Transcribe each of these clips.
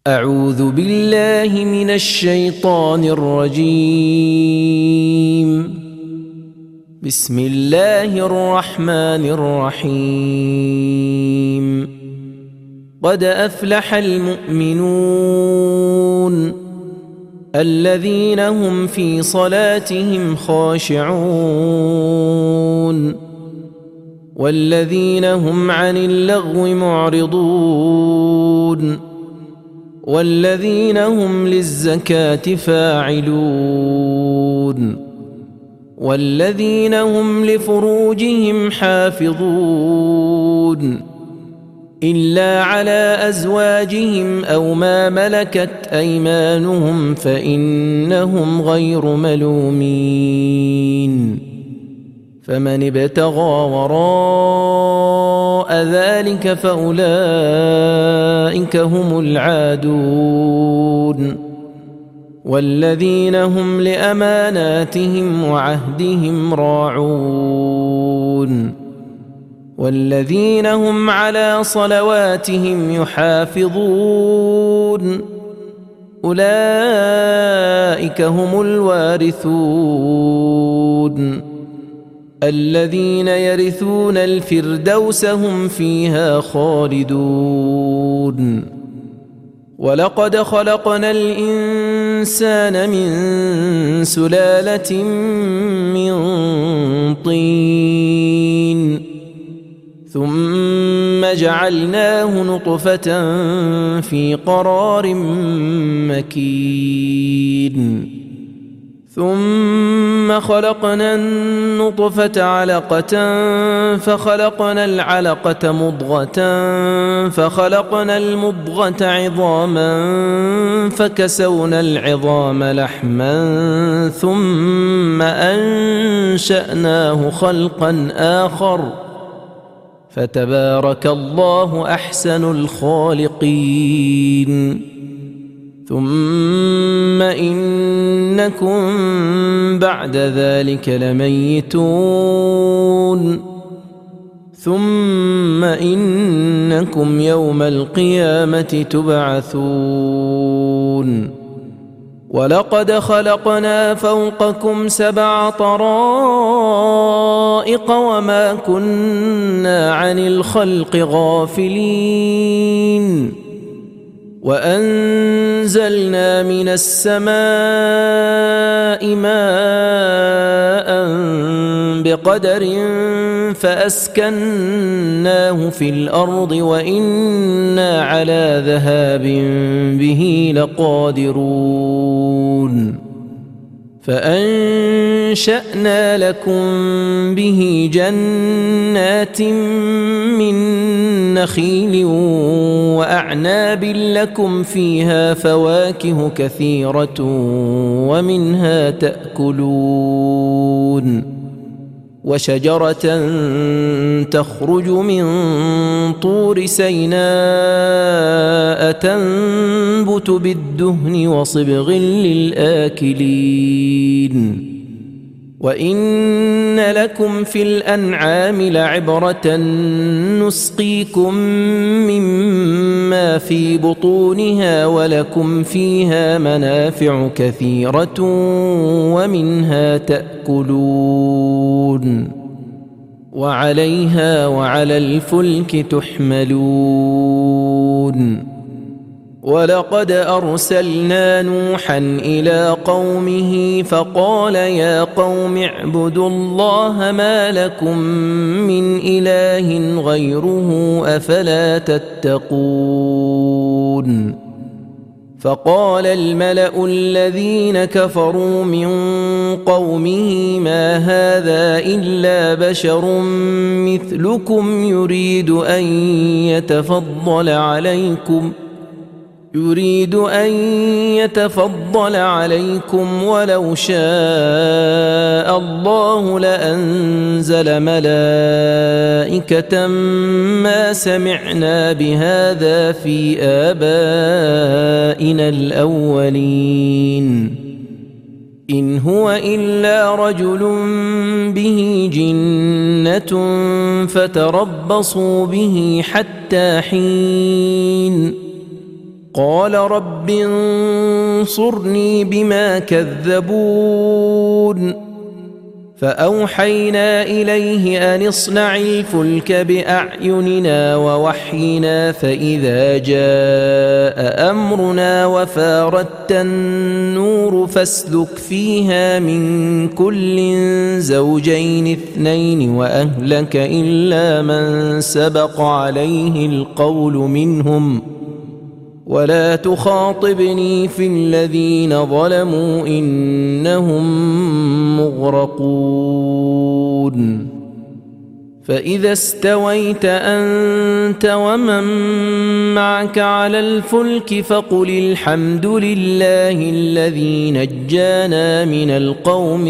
أعوذ بالله من الشيطان الرجيم. بسم الله الرحمن الرحيم. قد أفلح المؤمنون الذين هم في صلاتهم خاشعون والذين هم عن اللغو معرضون والذين هم للزكاة فاعلون والذين هم لفروجهم حافظون إلا على أزواجهم أو ما ملكت أيمانهم فإنهم غير ملومين. فمن ابتغى وراء ذلك فأولئك هم العادون والذين هم لأماناتهم وعهدهم راعون والذين هم على صلواتهم يحافظون أولئك هم الوارثون الذين يرثون الفردوس هم فيها خالدون. ولقد خلقنا الإنسان من سلالة من طين ثم جعلناه نطفة في قرار مكين ثم خلقنا النطفة علقة فخلقنا العلقة مضغة فخلقنا المضغة عظاما فكسونا العظام لحما ثم أنشأناه خلقا آخر فتبارك الله أحسن الخالقين. ثم إنكم بعد ذلك لميتون ثم إنكم يوم القيامة تبعثون. ولقد خلقنا فوقكم 7 طرائق وما كنا عن الخلق غافلين وأنزلنا من السماء ماء بقدر فأسكناه في الأرض وإنا على ذهاب به لقادرون. فأنشأنا لكم به جنات من نخيل وأعناب لكم فيها فواكه كثيرة ومنها تأكلون وشجرة تخرج من طور سيناء تنبت بالدهن وصبغ للآكلين. وإن لكم في الأنعام لعبرة نسقيكم مما في بطونها ولكم فيها منافع كثيرة ومنها تأكلون وعليها وعلى الفلك تحملون. ولقد أرسلنا نوحا إلى قومه فقال يا قوم اعبدوا الله ما لكم من إله غيره أفلا تتقون. فقال الملأ الذين كفروا من قومه ما هذا إلا بشر مثلكم يريد أن يتفضل عليكم ولو شاء الله لأنزل ملائكة ما سمعنا بهذا في آبائنا الأولين إن هو إلا رجل به جنة فتربصوا به حتى حين قال رب انصرني بما كذبون فأوحينا إليه أن اصنع الفلك بأعيننا ووحينا فإذا جاء أمرنا وفاردت النور فاسلك فيها من كل زوجين اثنين وأهلك إلا من سبق عليه القول منهم ولا تخاطبني في الذين ظلموا إنهم مغرقون فإذا استويت أنت ومن معك على الفلك فقل الحمد لله الذي نجانا من القوم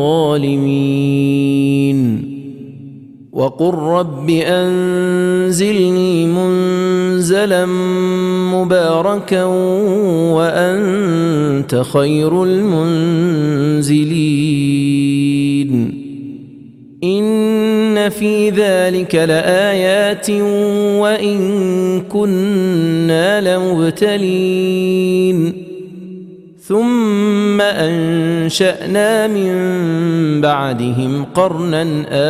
الظالمين وقل رب أنزلني منزلا مباركا وأنت خير المنزلين إن في ذلك لآيات وإن كنا لمبتلين ثم أنشأنا من بعدهم قرنا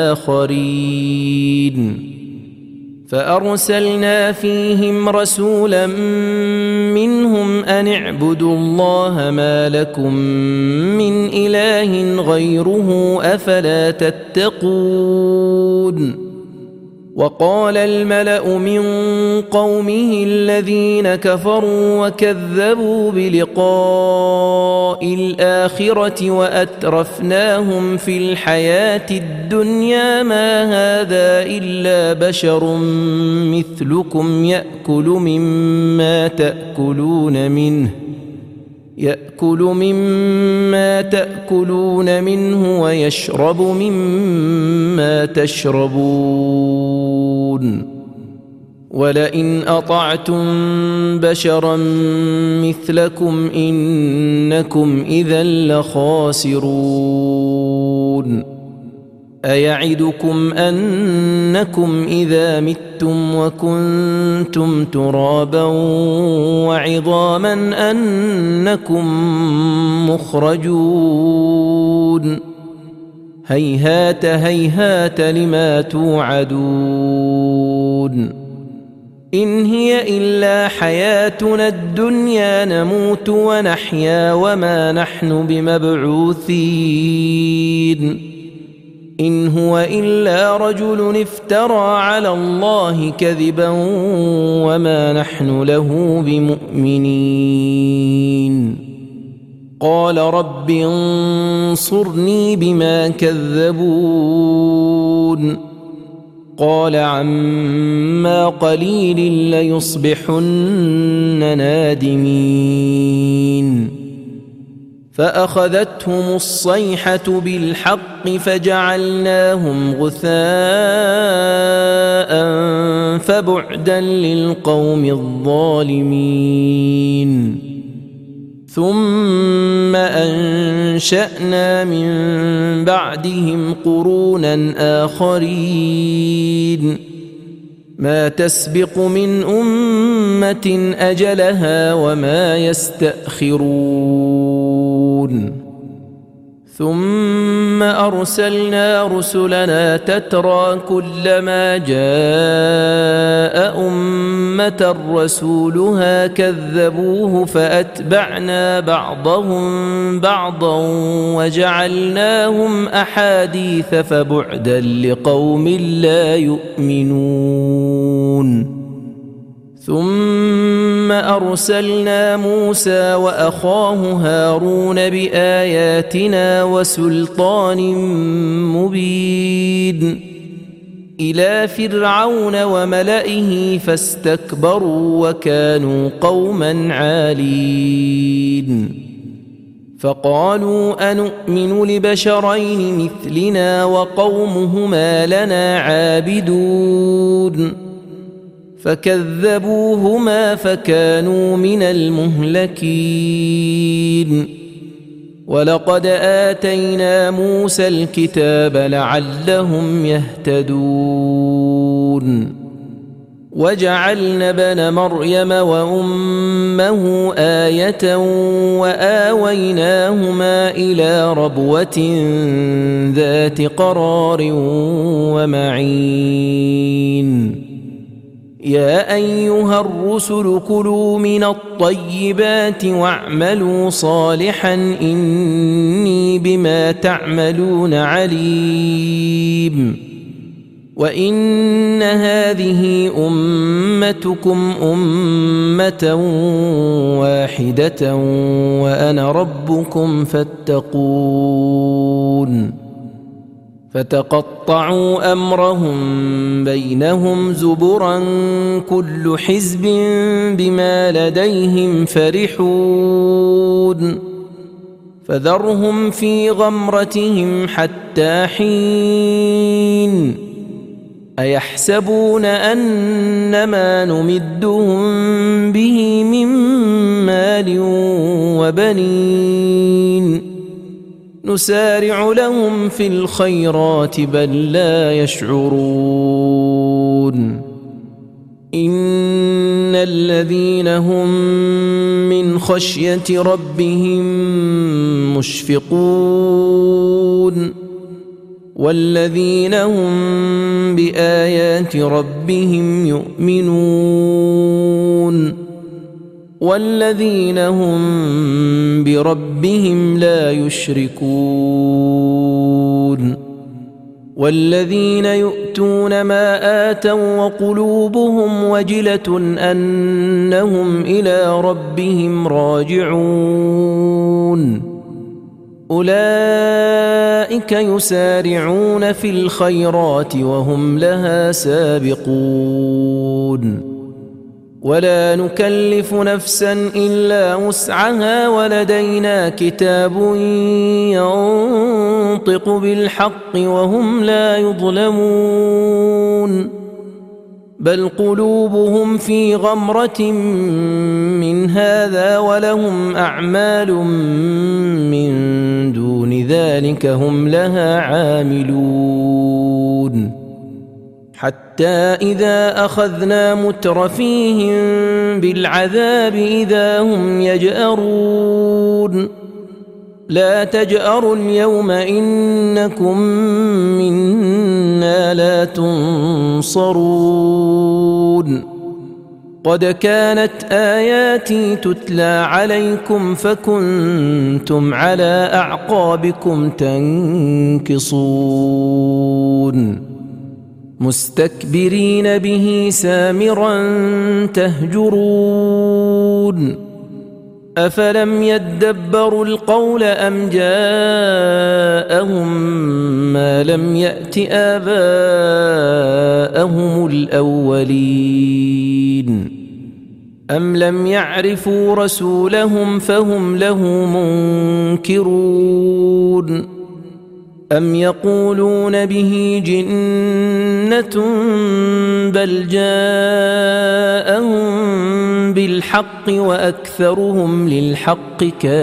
آخرين فأرسلنا فيهم رسولا منهم أن اعبدوا الله ما لكم من إله غيره أفلا تتقون وقال الملأ من قومه الذين كفروا وكذبوا بلقاء الآخرة وأترفناهم في الحياة الدنيا ما هذا إلا بشر مثلكم يأكل مما تأكلون منه ويشرب مما تشربون ولئن أطعتم بشرا مثلكم إنكم إذا لخاسرون أيعدكم أنكم إذا متم وكنتم ترابا وعظاما أنكم مخرجون هيهات هيهات لما توعدون إن هي إلا حياتنا الدنيا نموت ونحيا وما نحن بمبعوثين إن هو إلا رجل افترى على الله كذبا وما نحن له بمؤمنين قال رب انصرني بما كذبون قال عما قليل ليصبحن نادمين فأخذتهم الصيحة بالحق فجعلناهم غثاء فبعدا للقوم الظالمين ثم أنشأنا من بعدهم قرونا آخرين ما تسبق من أمة أجلها وما يستأخرون ثم أرسلنا رسلنا تترى كلما جاء أمة رسولها كذبوه فأتبعنا بعضهم بعضا وجعلناهم أحاديث فبعدا لقوم لا يؤمنون ثم أرسلنا موسى وأخاه هارون بآياتنا وسلطان مبين إلى فرعون وملئه فاستكبروا وكانوا قوما عالين فقالوا أنؤمن لبشرين مثلنا وقومهما لنا عابدون فكذبوهما فكانوا من المهلكين ولقد آتينا موسى الكتاب لعلهم يهتدون وجعلنا ابن مريم وأمه آية وآويناهما إلى ربوة ذات قرار ومعين يا أيها الرسل كلوا من الطيبات واعملوا صالحا إني بما تعملون عليم وإن هذه أمتكم أمة واحدة وأنا ربكم فاتقون فتقطعوا أمرهم بينهم زبرا كل حزب بما لديهم فرحون فذرهم في غمرتهم حتى حين أيحسبون أنما نمدهم به من مال وبنين نسارع لهم في الخيرات بل لا يشعرون إن الذين هم من خشية ربهم مشفقون والذين هم بآيات ربهم يؤمنون والذين هم بربهم لا يشركون والذين يؤتون ما آتوا وقلوبهم وجلة أنهم إلى ربهم راجعون أولئك يسارعون في الخيرات وهم لها سابقون ولا نكلف نفسا إلا وسعها ولدينا كتاب ينطق بالحق وهم لا يظلمون بل قلوبهم في غمرة من هذا ولهم أعمال من دون ذلك هم لها عاملون حتى إذا أخذنا مترفيهم بالعذاب إذا هم يجأرون لا تجأروا اليوم إنكم منا لا تنصرون قد كانت آياتي تتلى عليكم فكنتم على أعقابكم تنكصون مستكبرين به سامرا تهجرون أفلم يدبروا القول أم جاءهم ما لم يأت آباءهم الأولين أم لم يعرفوا رسولهم فهم له منكرون أم يقولون به جنة بل جاءهم بالحق وأكثرهم للحق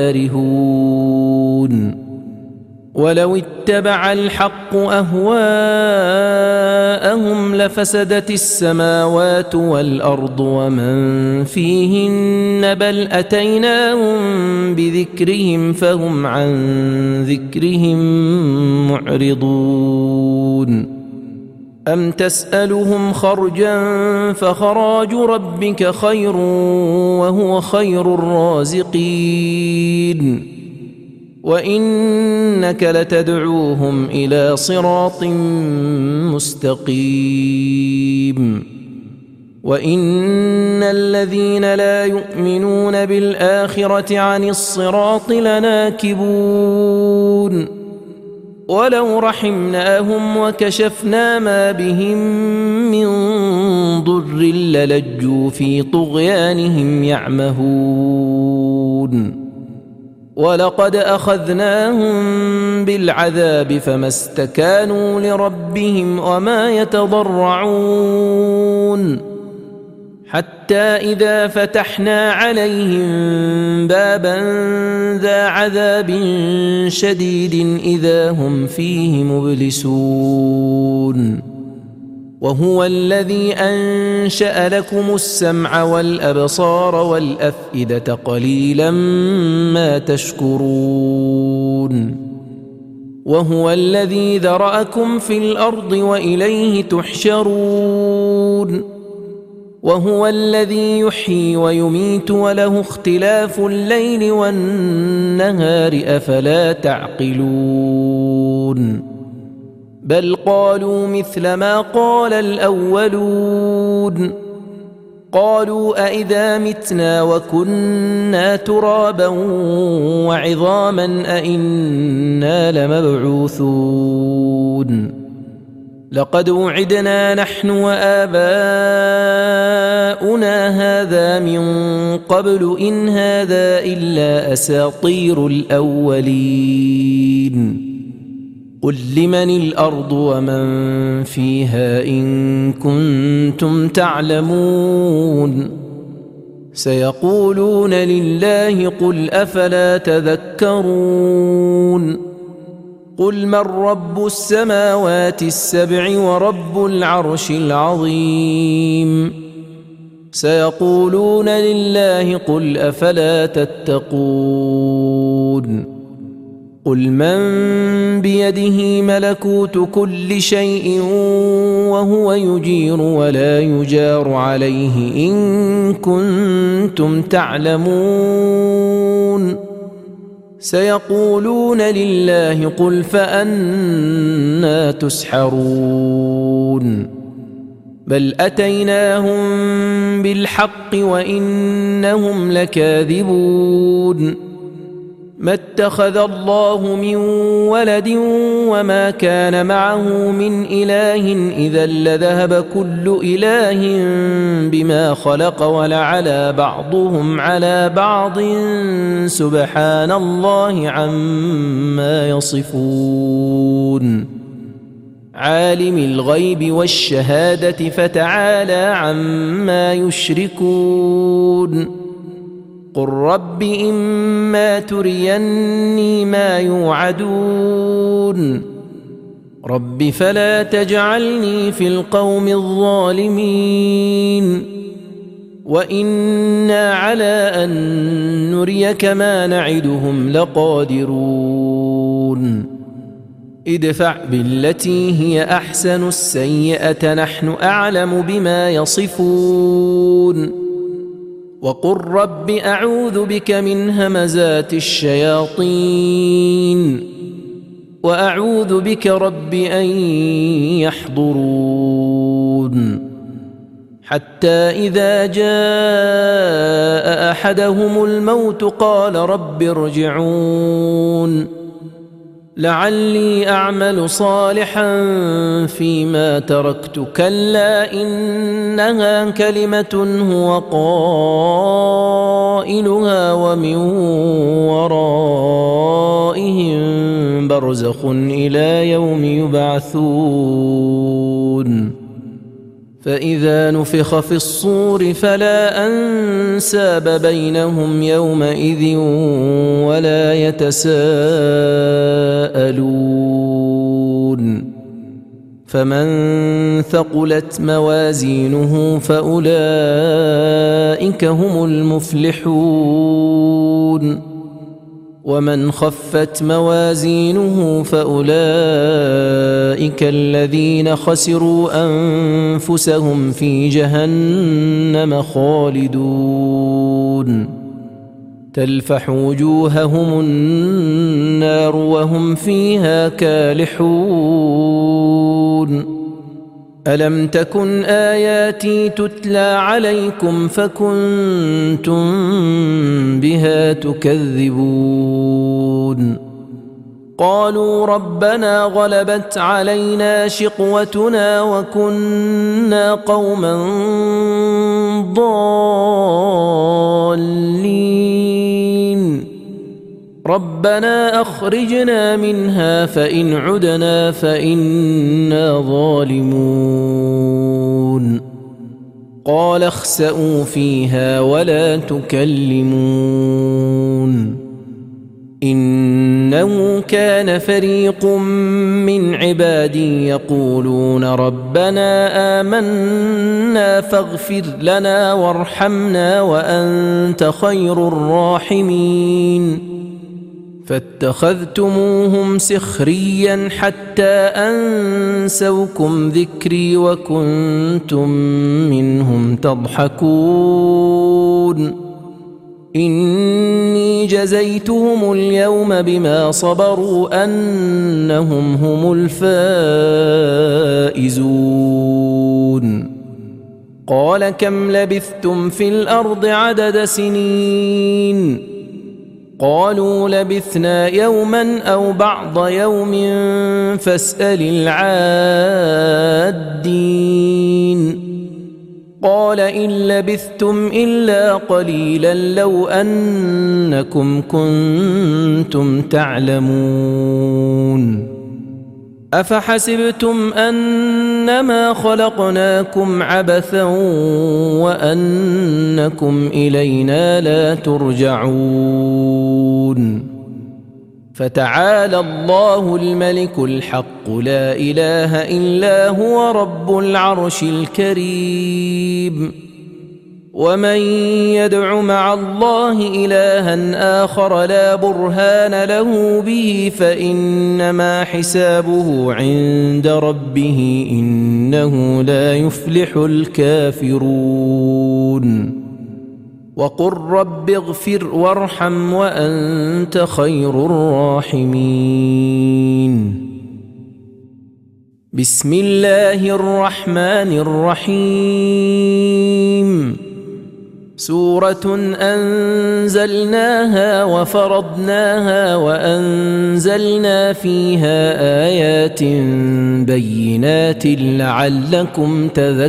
كارهون ولو اتبع الحق أهواءهم لفسدت السماوات والأرض ومن فيهن بل أتيناهم بذكرهم فهم عن ذكرهم معرضون أم تسألهم خرجا فخراج ربك خير وهو خير الرازقين وإنك لتدعوهم إلى صراط مستقيم وإن الذين لا يؤمنون بالآخرة عن الصراط لناكبون ولو رحمناهم وكشفنا ما بهم من ضر للجوا في طغيانهم يعمهون ولقد أخذناهم بالعذاب فما استكانوا لربهم وما يتضرعون حتى إذا فتحنا عليهم بابا ذا عذاب شديد إذا هم فيه مبلسون وهو الذي أنشأ لكم السمع والأبصار والأفئدة قليلا ما تشكرون وهو الذي ذرأكم في الأرض وإليه تحشرون وهو الذي يحيي ويميت وله اختلاف الليل والنهار أفلا تعقلون بل قالوا مثل ما قال الأولون قالوا أئذا متنا وكنا ترابا وعظاما أئنا لمبعوثون لقد وعدنا نحن وآباؤنا هذا من قبل إن هذا إلا أساطير الأولين قل لمن الأرض ومن فيها إن كنتم تعلمون سيقولون لله قل أفلا تذكرون قل من رب السماوات السبع ورب العرش العظيم سيقولون لله قل أفلا تتقون قل من بيده ملكوت كل شيء وهو يجير ولا يجار عليه إن كنتم تعلمون سيقولون لله قل فأنا تسحرون بل أتيناهم بالحق وإنهم لكاذبون ما اتخذ الله من ولد وما كان معه من إله إذا لذهب كل إله بما خلق ولعلى بعضهم على بعض سبحان الله عما يصفون عالم الغيب والشهادة فتعالى عما يشركون قل رب إما تريني ما يوعدون رب فلا تجعلني في القوم الظالمين وإنا على أن نريك ما نعدهم لقادرون ادفع بالتي هي أحسن السيئة نحن أعلم بما يصفون وقل رب أعوذ بك من همزات الشياطين وأعوذ بك رب أن يحضرون حتى إذا جاء أحدهم الموت قال رب ارجعون لعلي أعمل صالحا فيما تركت كلا إنها كلمة هو قائلها ومن ورائهم برزخ إلى يوم يبعثون فإذا نفخ في الصور فلا أنساب بينهم يومئذ ولا يتساءلون فمن ثقلت موازينه فأولئك هم المفلحون ومن خفت موازينه فأولئك الذين خسروا أنفسهم في جهنم خالدون تلفح وجوههم النار وهم فيها كالحون ألم تكن آياتي تتلى عليكم فكنتم بها تكذبون قالوا ربنا غلبت علينا شقوتنا وكنا قوما ضالين ربنا أخرجنا منها فإن عدنا فإنا ظالمون قال اخسئوا فيها ولا تكلمون إنه كان فريق من عبادي يقولون ربنا آمنا فاغفر لنا وارحمنا وأنت خير الراحمين فاتخذتموهم سخريا حتى أنسوكم ذكري وكنتم منهم تضحكون إني جزيتهم اليوم بما صبروا أنهم هم الفائزون قال كم لبثتم في الأرض عدد سنين قالوا لبثنا يوما أو بعض يوم فاسأل العادين قال إن لبثتم إلا قليلا لو أنكم كنتم تعلمون أفحسبتم أنما خلقناكم عبثا وأنكم إلينا لا ترجعون فتعالى الله الملك الحق لا إله إلا هو رب العرش الكريم ومن يدع مع الله إلها آخر لا برهان له به فإنما حسابه عند ربه إنه لا يفلح الكافرون وقل رب اغفر وارحم وأنت خير الراحمين بسم الله الرحمن الرحيم سورة أنزلناها وفرضناها وأنزلنا فيها آيات بينات لعلكم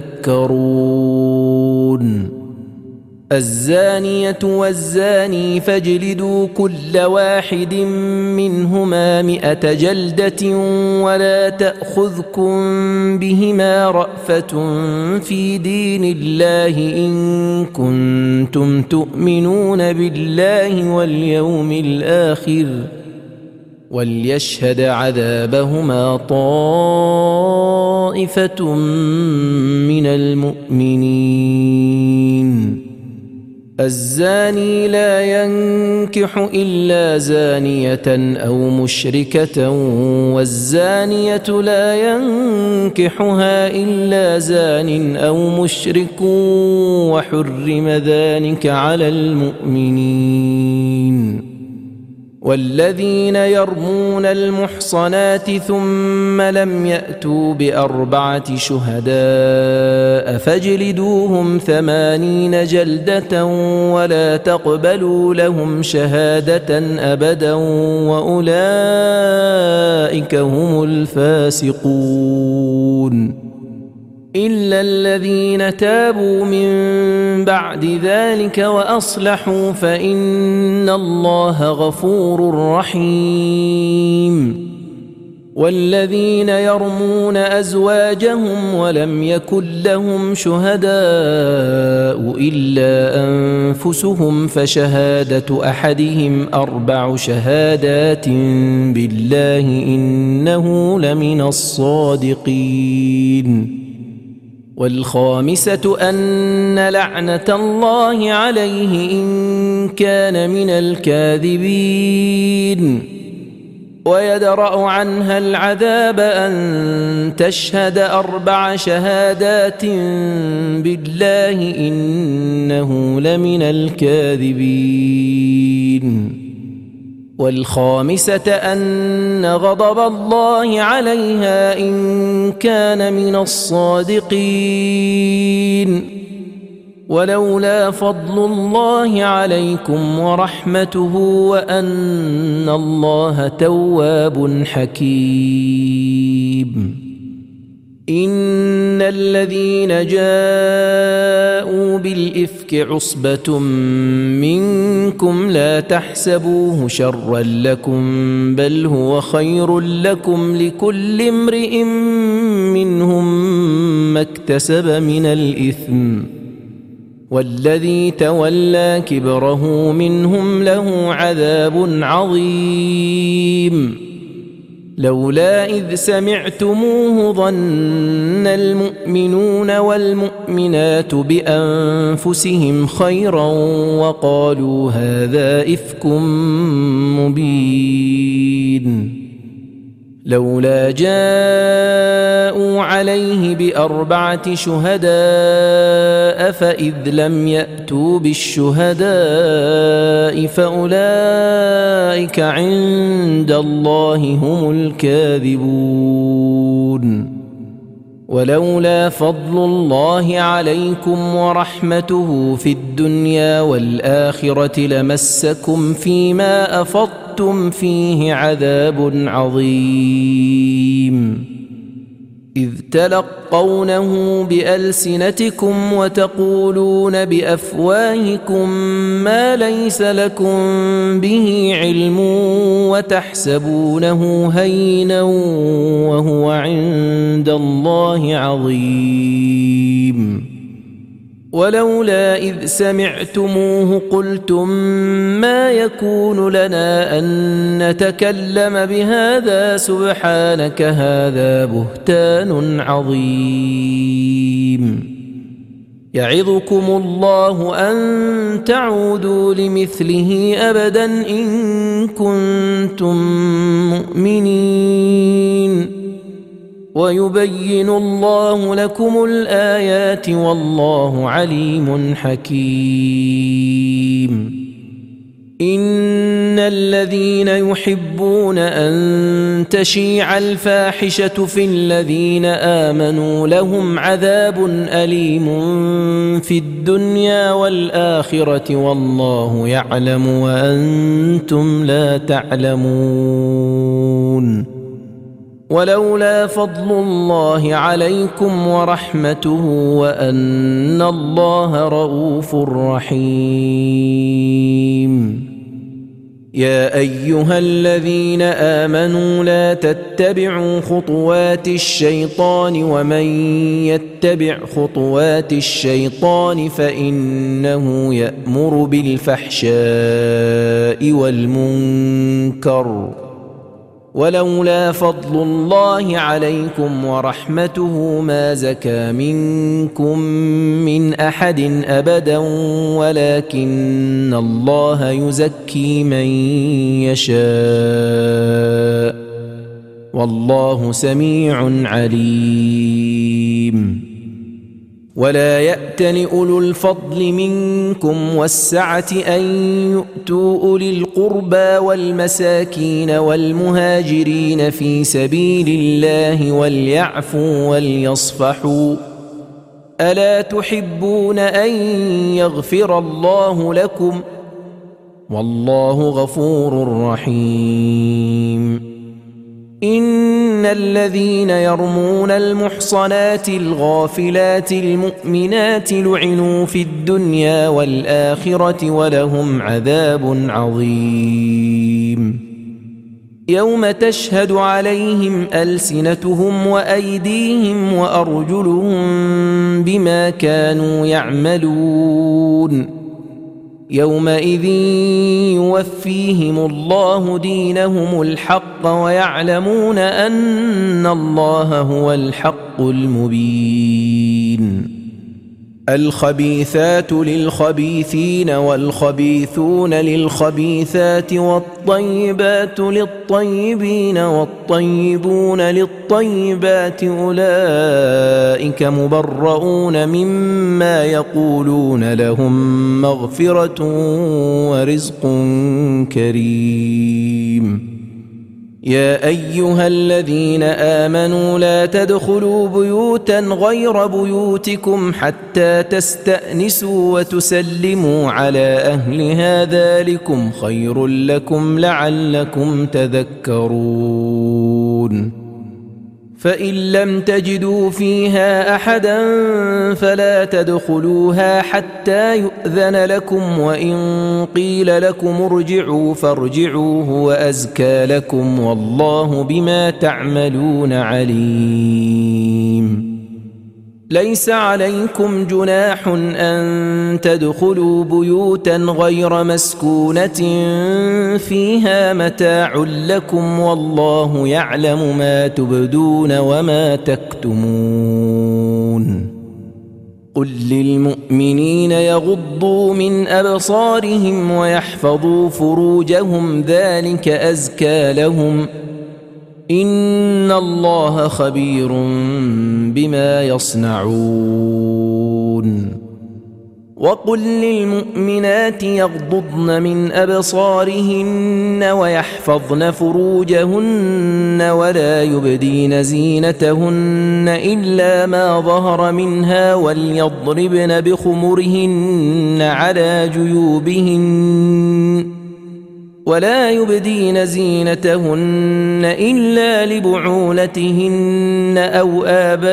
تذكرون الزانية والزاني فاجلدوا كل واحد منهما 100 جلدة ولا تأخذكم بهما رأفة في دين الله إن كنتم تؤمنون بالله واليوم الآخر وليشهد عذابهما طائفة من المؤمنين الزاني لا ينكح إلا زانية أو مشركة والزانية لا ينكحها إلا زان أو مشرك وحرم ذلك على المؤمنين والذين يرمون المحصنات ثم لم يأتوا ب4 شهداء فاجلدوهم 80 جلدة ولا تقبلوا لهم شهادة أبدا وأولئك هم الفاسقون إلا الذين تابوا من بعد ذلك وأصلحوا فإن الله غفور رحيم والذين يرمون أزواجهم ولم يكن لهم شهداء إلا أنفسهم فشهادة أحدهم 4 شهادات بالله إنه لمن الصادقين والخامسة أن لعنة الله عليه إن كان من الكاذبين ويدرأ عنها العذاب أن تشهد 4 شهادات بالله إنه لمن الكاذبين والخامسة أن غضب الله عليها إن كان من الصادقين ولولا فضل الله عليكم ورحمته وأن الله تواب حكيم إن الذين جاءوا بالإفك عصبة منكم لا تحسبوه شرا لكم بل هو خير لكم لكل امرئ منهم ما اكتسب من الإثم والذي تولى كبره منهم له عذاب عظيم لولا إذ سمعتموه ظن المؤمنون والمؤمنات بأنفسهم خيرا وقالوا هذا إفك مبين لولا جاءوا عليه بأربعة شهداء فإذ لم يأتوا بالشهداء فأولئك عند الله هم الكاذبون ولولا فضل الله عليكم ورحمته في الدنيا والآخرة لمسكم فيما أفضتم فيه عذاب عظيم إذ تلقونه بألسنتكم وتقولون بأفواهكم ما ليس لكم به علم وتحسبونه هينا وهو عند الله عظيم ولولا إذ سمعتموه قلتم ما يكون لنا أن نتكلم بهذا سبحانك هذا بهتان عظيم يعظكم الله أن تعودوا لمثله أبدا إن كنتم مؤمنين ويبين الله لكم الآيات والله عليم حكيم إن الذين يحبون أن تشيع الفاحشة في الذين آمنوا لهم عذاب أليم في الدنيا والآخرة والله يعلم وأنتم لا تعلمون ولولا فضل الله عليكم ورحمته وأن الله رؤوف رحيم يا أيها الذين آمنوا لا تتبعوا خطوات الشيطان ومن يتبع خطوات الشيطان فإنه يأمر بالفحشاء والمنكر ولولا فضل الله عليكم ورحمته ما زكى منكم من أحد أبدا ولكن الله يزكي من يشاء والله سميع عليم ولا يأتل أولو الفضل منكم والسعة أن يؤتوا أولي القربى والمساكين والمهاجرين في سبيل الله وليعفوا وليصفحوا ألا تحبون أن يغفر الله لكم والله غفور رحيم إن الذين يرمون المحصنات الغافلات المؤمنات لعنوا في الدنيا والآخرة ولهم عذاب عظيم يوم تشهد عليهم ألسنتهم وأيديهم وأرجلهم بما كانوا يعملون يومئذ يوفيهم الله دينهم الحق ويعلمون أن الله هو الحق المبين الخبيثات للخبيثين والخبيثون للخبيثات والطيبات للطيبين والطيبون للطيبات أولئك مبرؤون مما يقولون لهم مغفرة ورزق كريم يا أيها الذين آمنوا لا تدخلوا بيوتا غير بيوتكم حتى تستأنسوا وتسلموا على أهلها ذلكم خير لكم لعلكم تذكرون فإن لم تجدوا فيها أحدا فلا تدخلوها حتى يؤذن لكم وإن قيل لكم ارجعوا فارجعوا هو أزكى لكم والله بما تعملون عليم ليس عليكم جناح أن تدخلوا بيوتا غير مسكونة فيها متاع لكم والله يعلم ما تبدون وما تكتمون قل للمؤمنين يغضوا من أبصارهم ويحفظوا فروجهم ذلك أزكى لهم إن الله خبير بما يصنعون وقل للمؤمنات يغضضن من أبصارهن ويحفظن فروجهن ولا يبدين زينتهن إلا ما ظهر منها وليضربن بخمرهن على جيوبهن ولا يبدين زينتهن إلا لبعولتهن أو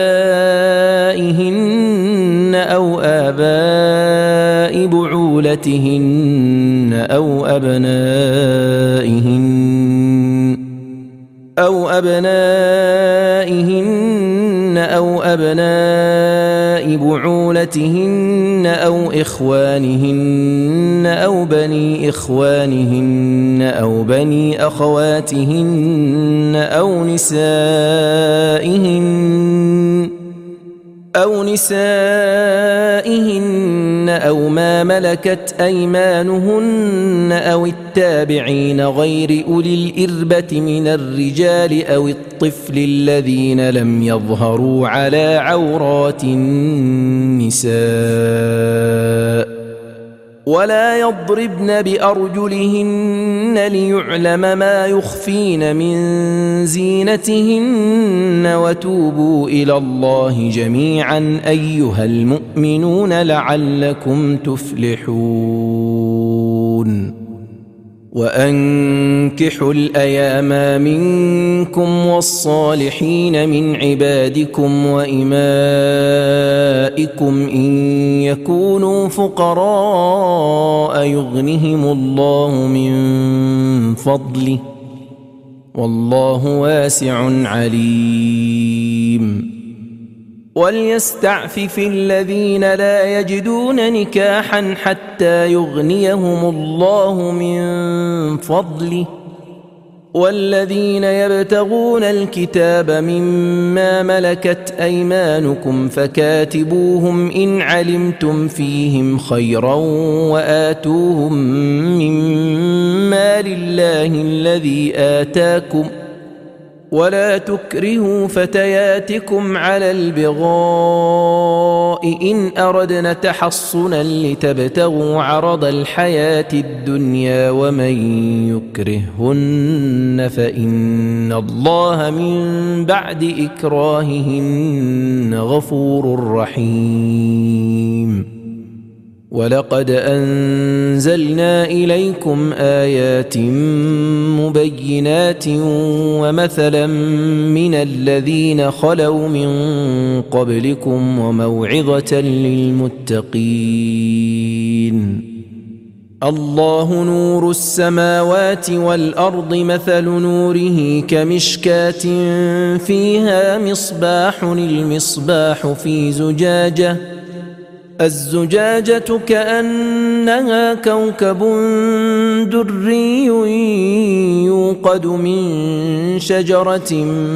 آباء بعولتهن أو أبنائهن أو بعولتهن أو إخوانهن أو بني إخوانهن أو بني أخواتهن أو نسائهن أو ما ملكت أيمانهن أو التابعين غير أولي الإربة من الرجال أو الطفل الذين لم يظهروا على عورات النساء ولا يضربن بأرجلهن ليعلم ما يخفين من زينتهن وتوبوا إلى الله جميعا أيها المؤمنون لعلكم تفلحون وأنكحوا الأيام منكم والصالحين من عبادكم وإمائكم إن يكونوا فقراء يغنهم الله من فضله والله واسع عليم وليستعفف الذين لا يجدون نكاحا حتى يغنيهم الله من فضله والذين يبتغون الكتاب مما ملكت أيمانكم فكاتبوهم إن علمتم فيهم خيرا وآتوهم مما لله الذي آتاكم ولا تكرهوا فتياتكم على البغاء إن أردنا تحصنا لتبتغوا عرض الحياة الدنيا ومن يكرههن فإن الله من بعد إكراههن غفور رحيم ولقد أنزلنا إليكم آيات مبينات ومثلا من الذين خلوا من قبلكم وموعظة للمتقين الله نور السماوات والأرض مثل نوره كمشكاة فيها مصباح المصباح في زجاجة الزجاجة كأنها كوكب دري يوقد من شجرة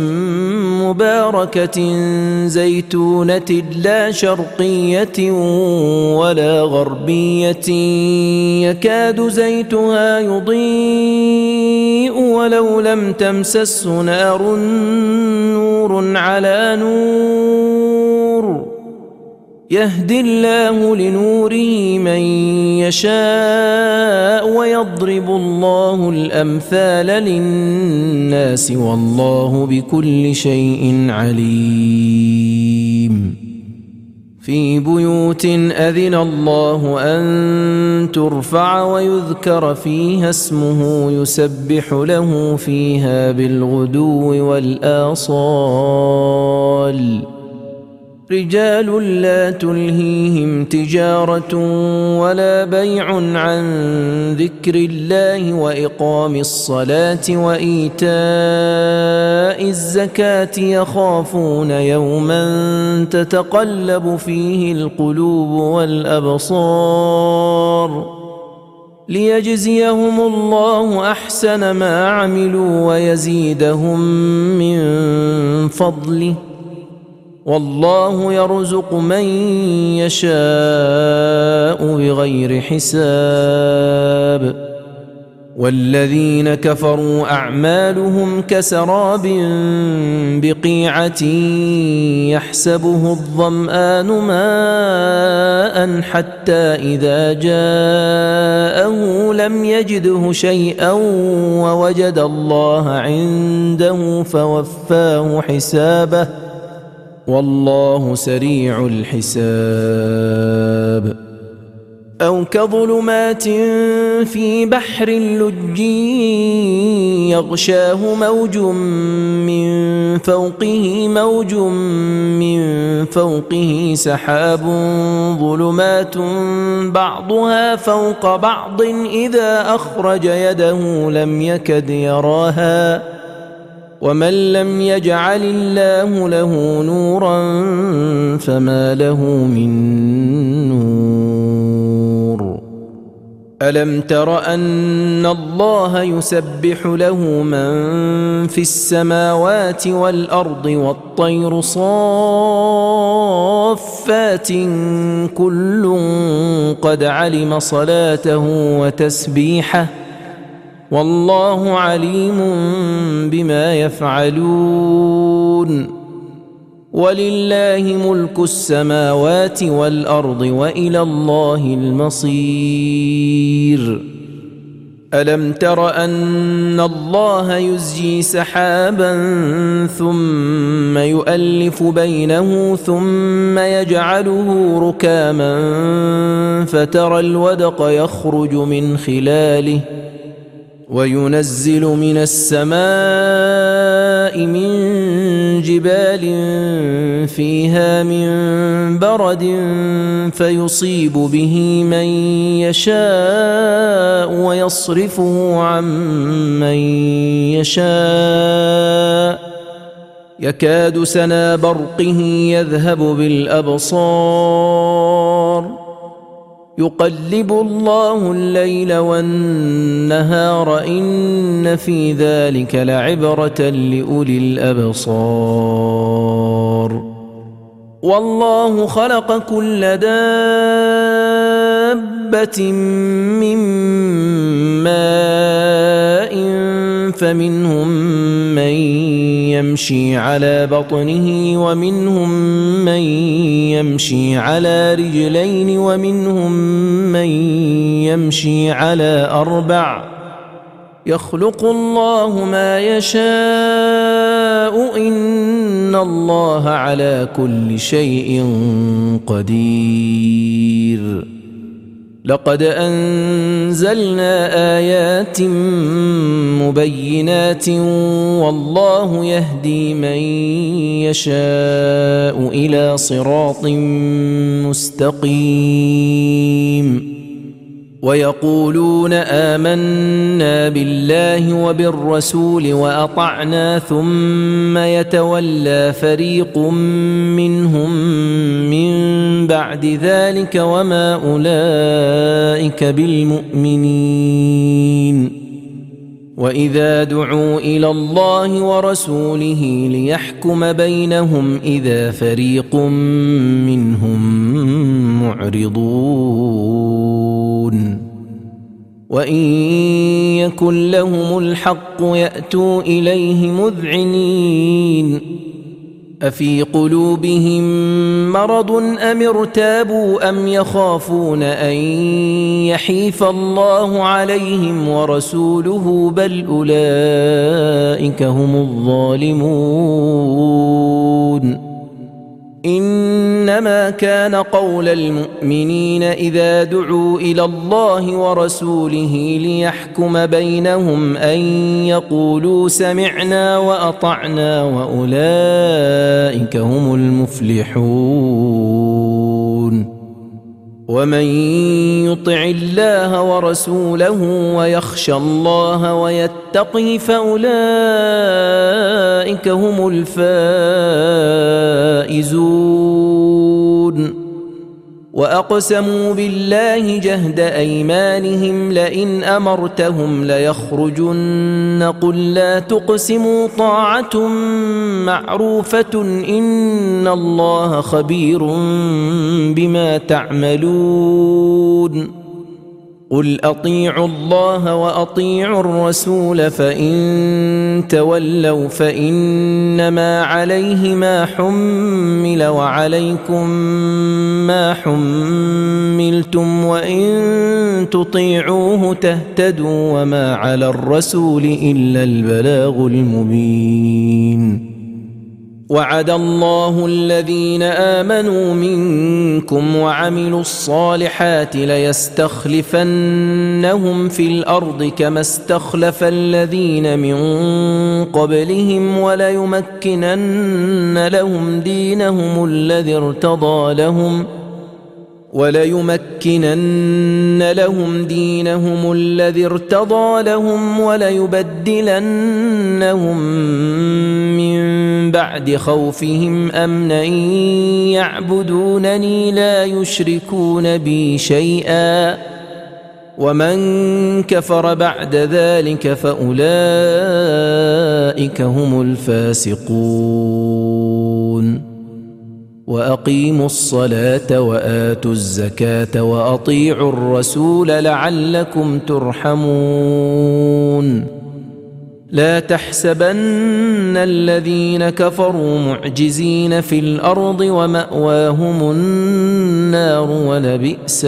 مباركة زيتونة لا شرقية ولا غربية يكاد زيتها يضيء ولو لم تمسسه نار نور على نور يهدي الله لنوره من يشاء ويضرب الله الأمثال للناس والله بكل شيء عليم في بيوت أذن الله أن ترفع ويذكر فيها اسمه يسبح له فيها بالغدو والآصال رجال لا تلهيهم تجارة ولا بيع عن ذكر الله وإقام الصلاة وإيتاء الزكاة يخافون يوما تتقلب فيه القلوب والأبصار ليجزيهم الله أحسن ما عملوا ويزيدهم من فضله والله يرزق من يشاء بغير حساب والذين كفروا أعمالهم كسراب بقيعة يحسبه الظمآن ماء حتى إذا جاءه لم يجده شيئا ووجد الله عنده فوفاه حسابه والله سريع الحساب أو كظلمات في بحر لجي يغشاه موج من فوقه سحاب ظلمات بعضها فوق بعض إذا أخرج يده لم يكد يراها ومن لم يجعل الله له نورا فما له من نور ألم تر أن الله يسبح له من في السماوات والأرض والطير صافات كل قد علم صلاته وتسبيحه والله عليم بما يفعلون ولله ملك السماوات والأرض وإلى الله المصير ألم تر أن الله يزجي سحابا ثم يؤلف بينه ثم يجعله ركاما فترى الودق يخرج من خلاله وينزل من السماء من جبال فيها من برد فيصيب به من يشاء ويصرفه عن من يشاء يكاد سنا برقه يذهب بالأبصار يقلب الله الليل والنهار إن في ذلك لعبرة لأولي الأبصار والله خلق كل دابة من ماء فمنهم من يمشي على بطنه ومنهم من يمشي على رجلين ومنهم من يمشي على أربع يخلق الله ما يشاء إن الله على كل شيء قدير لقد أنزلنا آيات مبينات والله يهدي من يشاء إلى صراط مستقيم ويقولون آمنا بالله وبالرسول وأطعنا ثم يتولى فريق منهم من بعد ذلك وما أولئك بالمؤمنين وإذا دعوا إلى الله ورسوله ليحكم بينهم إذا فريق منهم معرضون وإن يكن لهم الحق يأتوا إليه مذعنين أفي قلوبهم مرض أم ارتابوا أم يخافون أن يحيف الله عليهم ورسوله بل أولئك هم الظالمون إنما كان قول المؤمنين إذا دعوا إلى الله ورسوله ليحكم بينهم أن يقولوا سمعنا وأطعنا وأولئك هم المفلحون ومن يطع الله ورسوله ويخشى الله ويتقه فأولئك هم الفائزون وأقسموا بالله جهد أيمانهم لئن أمرتهم ليخرجن قل لا تقسموا طاعة معروفة إن الله خبير بما تعملون قل أطيعوا الله وأطيعوا الرسول فإن تولوا فإنما عليه ما حمل وعليكم ما حملتم وإن تطيعوه تهتدوا وما على الرسول إلا البلاغ المبين وعد الله الذين آمنوا منكم وعملوا الصالحات ليستخلفنهم في الأرض كما استخلف الذين من قبلهم وليمكنن لهم دينهم الذي ارتضى لهم وليبدلنهم من بعد خوفهم أمنا يعبدونني لا يشركون بي شيئا ومن كفر بعد ذلك فأولئك هم الفاسقون وأقيموا الصلاة وآتوا الزكاة وأطيعوا الرسول لعلكم ترحمون لا تحسبن الذين كفروا معجزين في الأرض ومأواهم النار ولبئس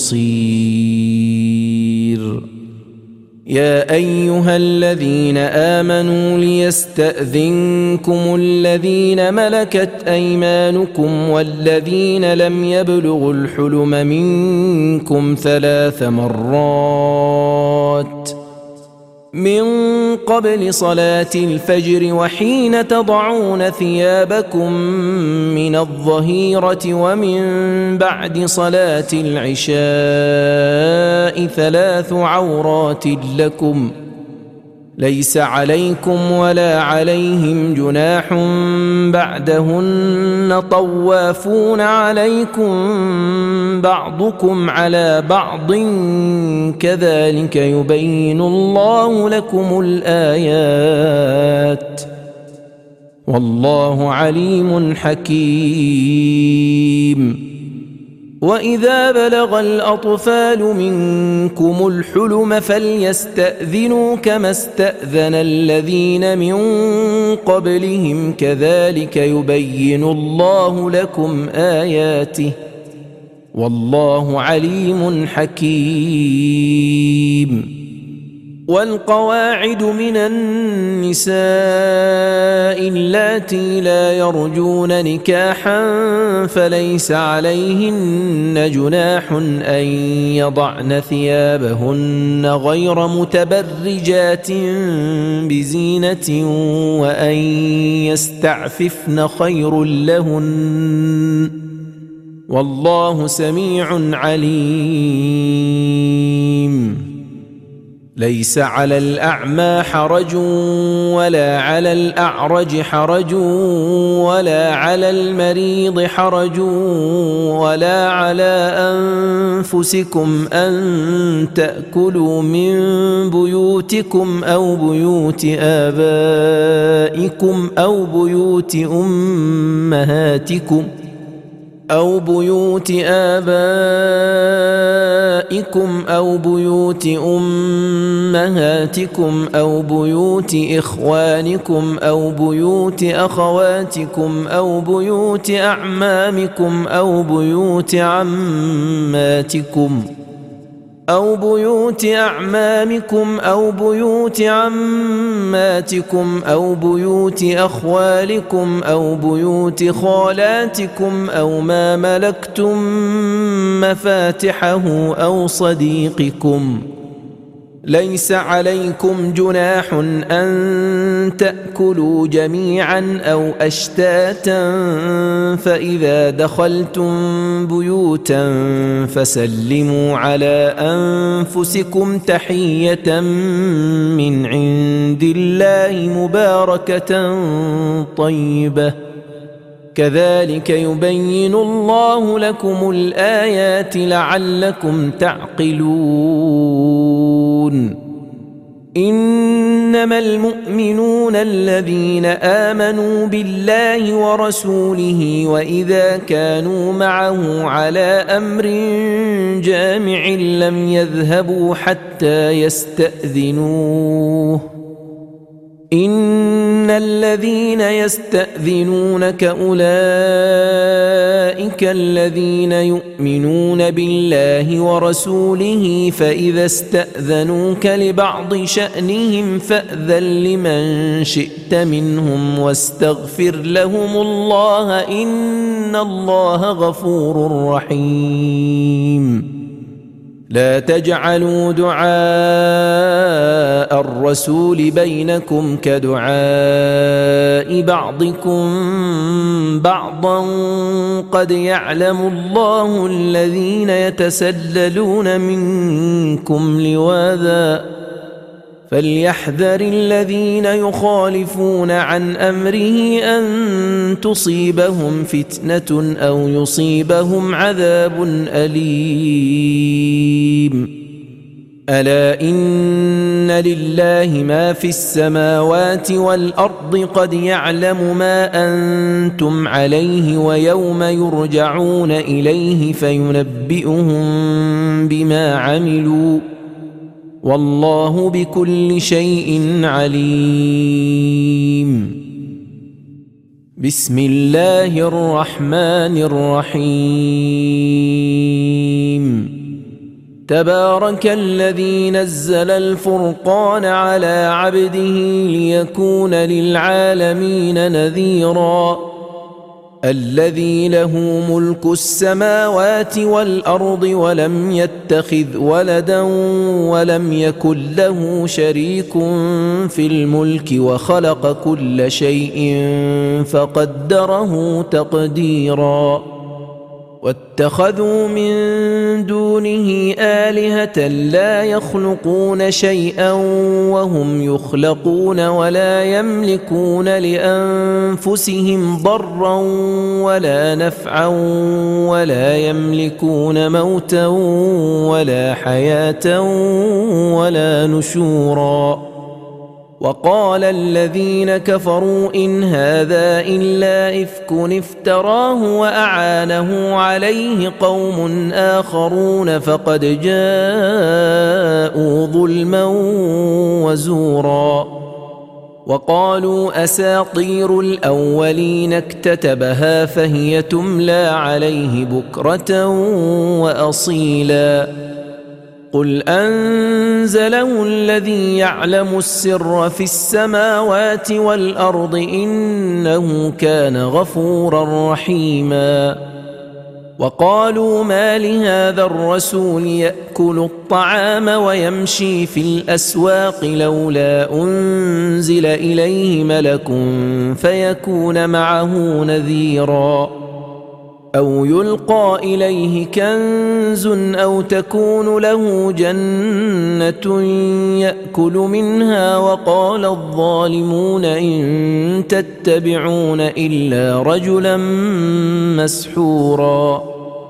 المصير يا أيها الذين آمنوا ليستأذنكم الذين ملكت أيمانكم والذين لم يبلغوا الحلم منكم 3 مرات من قبل صلاة الفجر وحين تضعون ثيابكم من الظهيرة ومن بعد صلاة العشاء 3 عورات لكم ليس عليكم ولا عليهم جناح بعدهن طوافون عليكم بعضكم على بعض كذلك يبين الله لكم الآيات والله عليم حكيم وإذا بلغ الأطفال منكم الحلم فليستأذنوا كما استأذن الذين من قبلهم كذلك يبين الله لكم آياته والله عليم حكيم والقواعد من النساء اللاتي لا يرجون نكاحا فليس عليهن جناح أن يضعن ثيابهن غير متبرجات بزينة وأن يستعففن خير لهن والله سميع عليم ليس على الأعمى حرج ولا على الأعرج حرج ولا على المريض حرج ولا على أنفسكم أن تأكلوا من بيوتكم أو بيوت آبائكم أو بيوت أمهاتكم أو بيوت آبائكم أو بيوت أمهاتكم أو بيوت إخوانكم أو بيوت أخواتكم أو بيوت أعمامكم أو بيوت عماتكم أو بيوت أعمامكم أو بيوت عماتكم أو بيوت أخوالكم أو بيوت خالاتكم أو ما ملكتم مفاتحه أو صديقكم. ليس عليكم جناح أن تأكلوا جميعا أو أشتاتا، فإذا دخلتم بيوتا فسلموا على أنفسكم تحية من عند الله مباركة طيبة، كذلك يبين الله لكم الآيات لعلكم تعقلون. إنما المؤمنون الذين آمنوا بالله ورسوله وإذا كانوا معه على أمر جامع لم يذهبوا حتى يستأذنوه. إن الذين يستأذنونك أولئك الذين يؤمنون بالله ورسوله، فإذا استأذنوك لبعض شأنهم فأذن لمن شئت منهم واستغفر لهم الله، إن الله غفور رحيم. لا تجعلوا دعاء الرسول بينكم كدعاء بعضكم بعضا، قد يعلم الله الذين يتسللون منكم لواذا، فليحذر الذين يخالفون عن أمره أن تصيبهم فتنة أو يصيبهم عذاب أليم. ألا إن لله ما في السماوات والأرض، قد يعلم ما أنتم عليه ويوم يرجعون إليه فينبئهم بما عملوا، والله بكل شيء عليم. بسم الله الرحمن الرحيم. تبارك الذي نزل الفرقان على عبده ليكون للعالمين نذيرا. الذي له ملك السماوات والأرض ولم يتخذ ولدا ولم يكن له شريك في الملك وخلق كل شيء فقدره تقديرا. واتخذوا من دونه آلهة لا يخلقون شيئا وهم يخلقون ولا يملكون لأنفسهم ضرا ولا نفعا ولا يملكون موتا ولا حياة ولا نشورا. وقال الذين كفروا إن هذا إلا إفك افتراه وأعانه عليه قوم آخرون فقد جاءوا ظلما وزورا. وقالوا أساطير الأولين اكتتبها فهي تملى عليه بكرة وأصيلا. قل أنزله الذي يعلم السر في السماوات والأرض إنه كان غفورا رحيما. وقالوا ما لهذا الرسول يأكل الطعام ويمشي في الأسواق لولا أنزل إليه ملك فيكون معه نذيرا. أو يلقى إليه كنز أو تكون له جنة يأكل منها. وقال الظالمون إن تتبعون إلا رجلا مسحورا.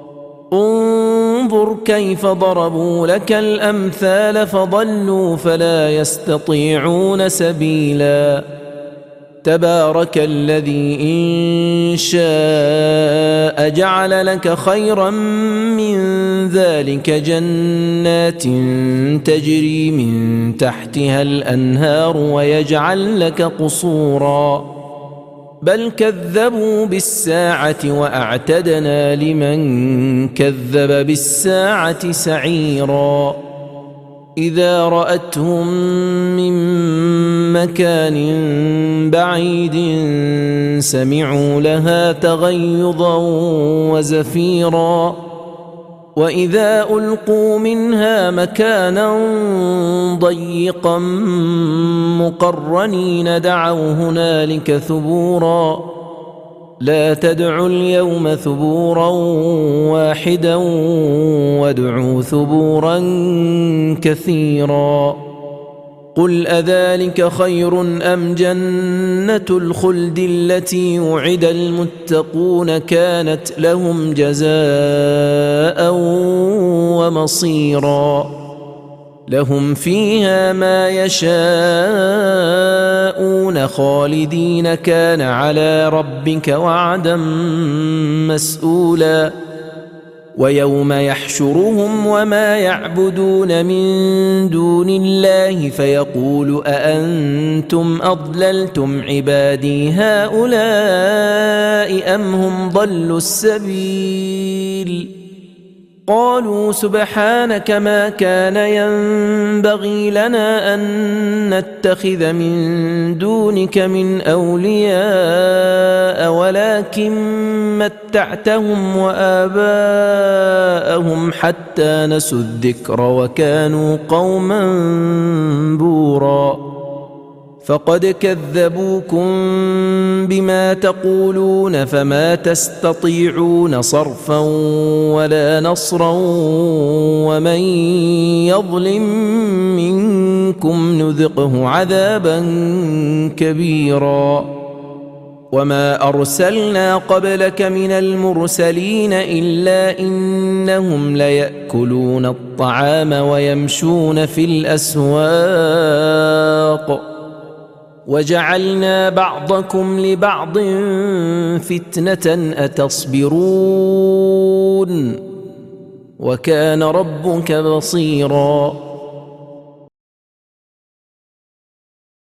انظر كيف ضربوا لك الأمثال فضلوا فلا يستطيعون سبيلا. تبارك الذي إن شاء جعل لك خيرا من ذلك جنات تجري من تحتها الأنهار ويجعل لك قصورا. بل كذبوا بالساعة وأعتدنا لمن كذب بالساعة سعيرا. إذا رأتهم من مكان بعيد سمعوا لها تغيظا وزفيرا وإذا ألقوا منها مكانا ضيقا مقرنين دعوا هنالك ثبورا لا تدعوا اليوم ثبورا واحدا وادعوا ثبورا كثيرا قل أذلك خير أم جنة الخلد التي وعد المتقون كانت لهم جزاء ومصيرا لهم فيها ما يشاءون خالدين كان على ربك وعدا مسؤولا ويوم يحشرهم وما يعبدون من دون الله فيقول أأنتم أضللتم عبادي هؤلاء أم هم ضلوا السبيل قالوا سبحانك ما كان ينبغي لنا أن نتخذ من دونك من أولياء ولكن متعتهم وآباءهم حتى نسوا الذكر وكانوا قوما بورا فقد كذبوكم بما تقولون فما تستطيعون صرفا ولا نصرا ومن يظلم منكم نذقه عذابا كبيرا وما أرسلنا قبلك من المرسلين إلا إنهم ليأكلون الطعام ويمشون في الأسواق وجعلنا بعضكم لبعض فتنة أتصبرون وكان ربك بصيراً